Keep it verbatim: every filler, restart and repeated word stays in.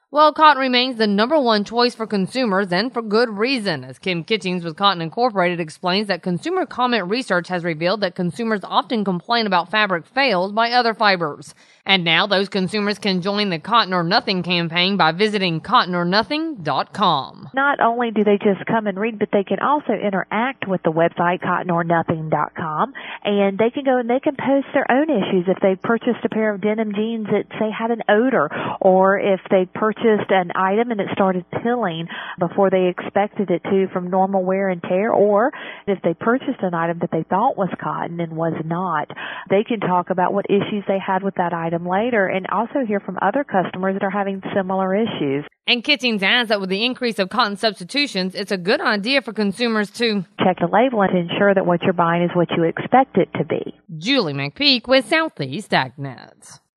Well, cotton remains the number one choice for consumers, and for good reason, as Kim Kitchings with Cotton Incorporated explains that consumer comment research has revealed that consumers often complain about fabric fails by other fibers. And now those consumers can join the Cotton or Nothing campaign by visiting cotton or nothing dot com. Not only do they just come and read, but they can also interact with the website cotton or nothing dot com, and they can go and they can post their own issues if they purchased a pair of denim jeans that, say, had an odor, or if they purchased an item and it started pilling before they expected it to from normal wear and tear, or if they purchased an item that they thought was cotton and was not. They can talk about what issues they had with that item later, and also hear from other customers that are having similar issues. And Kitchings adds that with the increase of cotton substitutions, it's a good idea for consumers to check the label and ensure that what you're buying is what you expect it to be. Julie McPeak with Southeast AgNet.